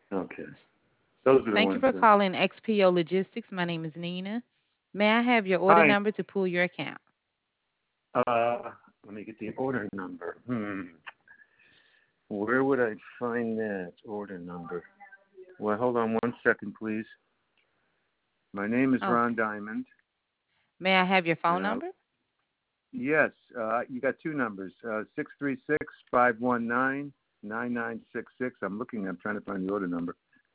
Okay. Those are the Thank you ones for then. calling XPO Logistics. My name is Nina. May I have your order Hi. number to pull your account? Let me get the order number. Where would I find that order number? Well, hold on 1 second, please. My name is Ron Okay. Diamond, May I have your phone and number? yes, you got two numbers, 636-519-9966. I'm trying to find the order number.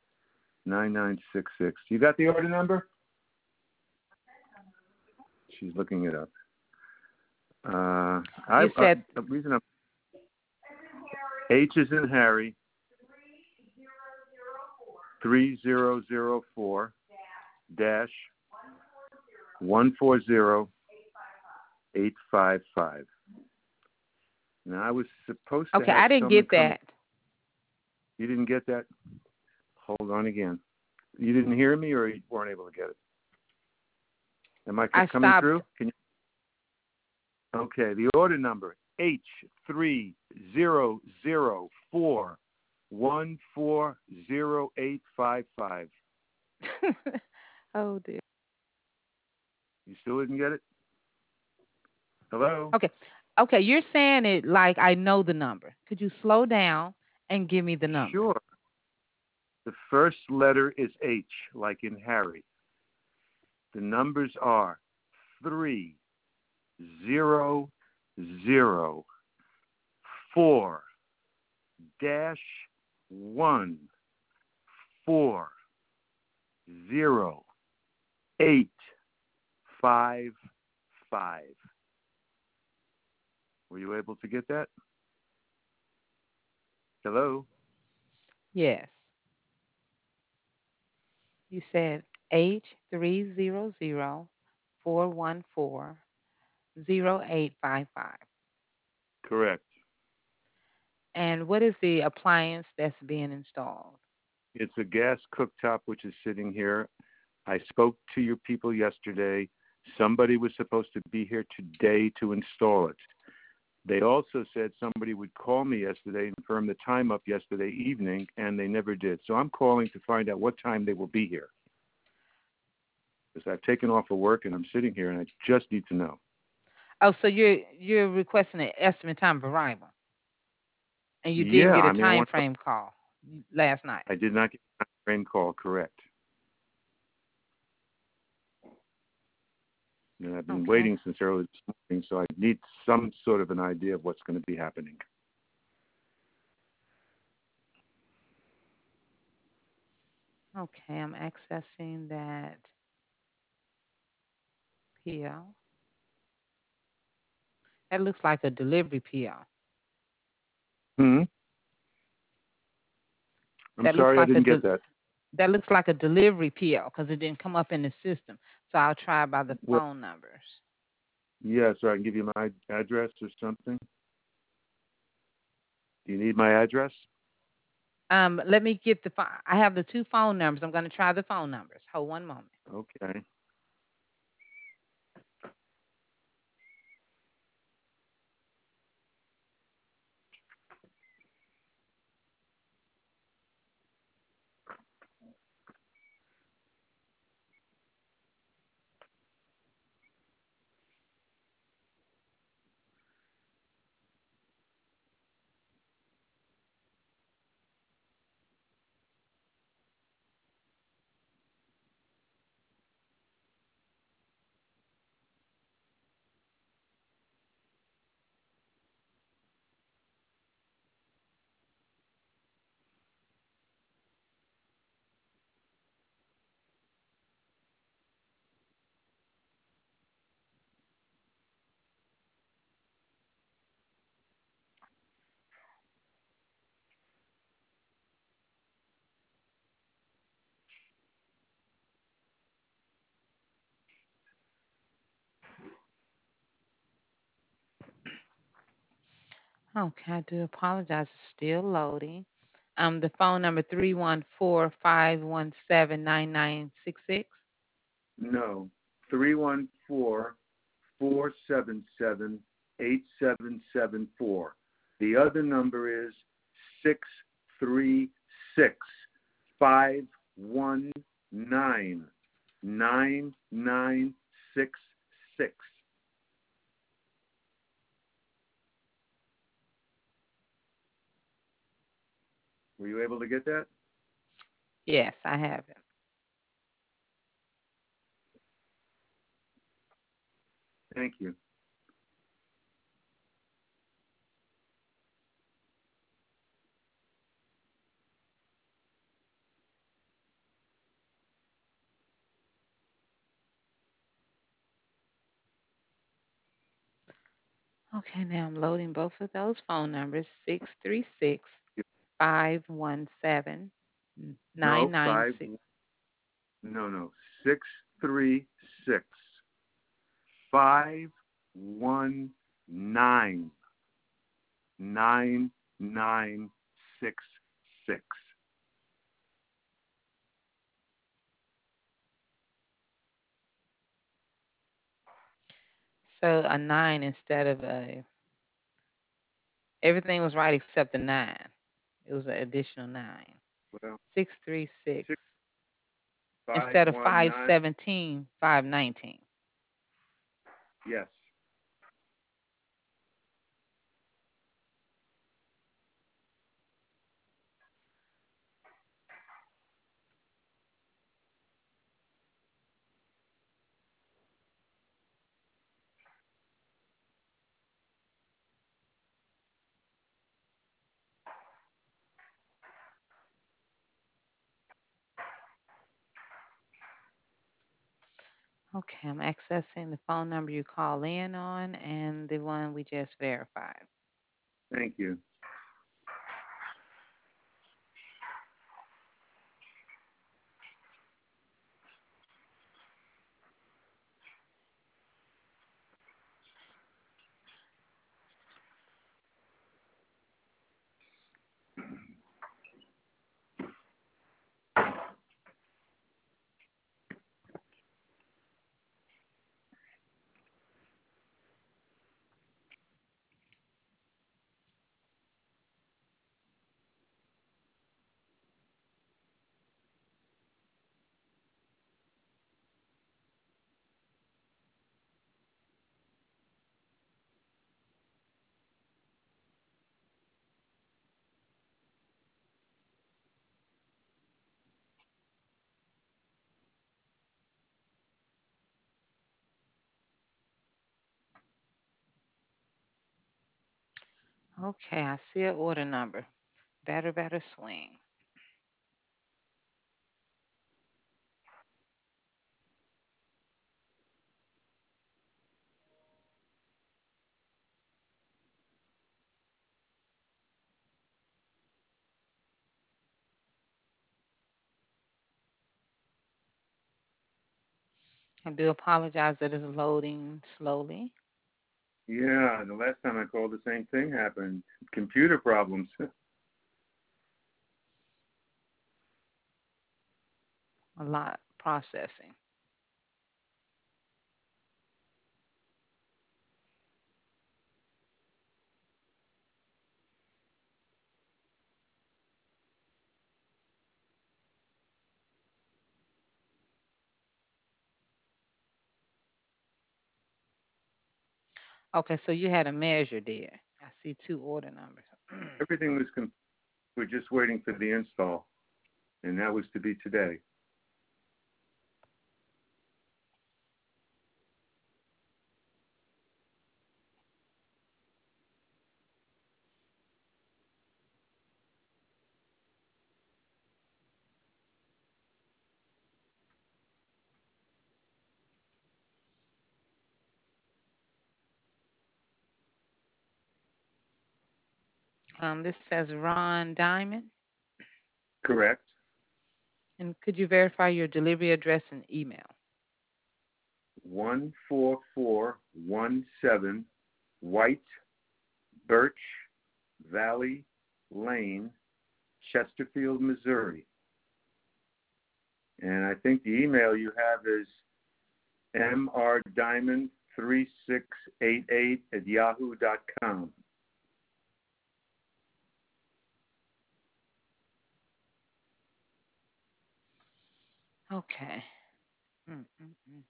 9966. You got the order number? She's looking it up. You said, The reason I'm H is in Harry, 3004 dash 140855. Now I was supposed to okay, have I didn't someone get come. that. You didn't get that? Hold on again. You didn't hear me, or you weren't able to get it? Am I I coming stopped. through? Can you? Okay. The order number H3004140855. Oh, dear. You still didn't get it? Hello? Okay. Okay, you're saying it like I know the number. Could you slow down and give me the number? Sure. The first letter is H, like in Harry. The numbers are 3004 dash 140855. Were you able to get that? Hello? Yes. You said H3004140855. Correct. And what is the appliance that's being installed? It's a gas cooktop which is sitting here. I spoke to your people yesterday. Somebody was supposed to be here today to install it. They also said somebody would call me yesterday and firm the time up yesterday evening, and they never did. So I'm calling to find out what time they will be here. Because I've taken off of work and I'm sitting here and I just need to know. Oh, so you're requesting an estimate time of arrival, and you didn't Yeah, get a I mean, time frame call last night. I did not get a frame call correct. And I've been Okay. waiting since early this morning, so I need some sort of an idea of what's going to be happening. Okay, I'm accessing that PO. That looks like a delivery PO. Hmm? I'm That looks sorry I like a didn't get that. that looks like a delivery PO because it didn't come up in the system. So I'll try by the Well, phone numbers. yeah, so I can give you my address or something. Do you need my address? Let me get the I have the two phone numbers. I'm going to try the phone numbers. Hold one moment. Okay. Okay, I do apologize. It's still loading. The phone number 314-517-9966. No. 314-477-8774. The other number is 636 519 9966. Were you able to get that? Yes, I have it. Thank you. Okay, now I'm loading both of those phone numbers, 636-517-996. No, 636 519 9966. So a 9 instead of a, everything was right except the 9. It was an additional 9. Well, 636 instead of 519. 517, 519. Yes. Okay, I'm accessing the phone number you call in on and the one we just verified. Thank you. Okay, I see an order number. Better swing. I do apologize that it's loading slowly. Yeah, the last time I called, the same thing happened. Computer problems. A lot processing. Okay, so you had a measure there. I see 2 order numbers. Everything was we're just waiting for the install, and that was to be today. This says Ron Diamond. Correct. And could you verify your delivery address and email? 14417 White Birch Valley Lane, Chesterfield, Missouri. And I think the email you have is mrdiamond3688@yahoo.com. Okay. Mm-mm-mm.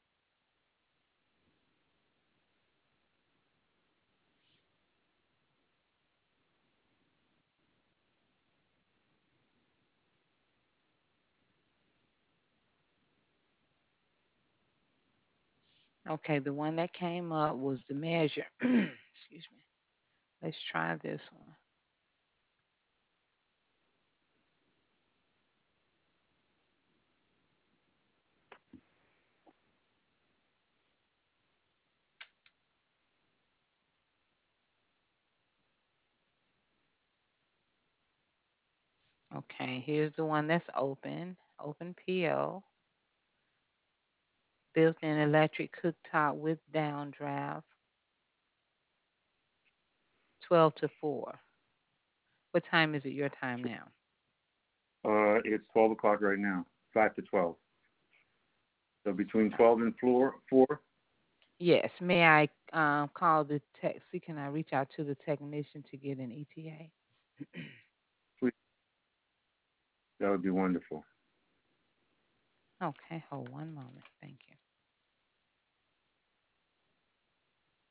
Okay, the one that came up was the measure. Excuse me. Let's try this one. Okay, here's the one that's open. Open PO. Built-in electric cooktop with downdraft. 12 to 4. What time is it your time now? It's 12 o'clock right now, 5 to 12. So between 12 and 4. Yes. May I call the tech? See, can I reach out to the technician to get an ETA? Please, that would be wonderful. Okay, hold one moment. Thank you.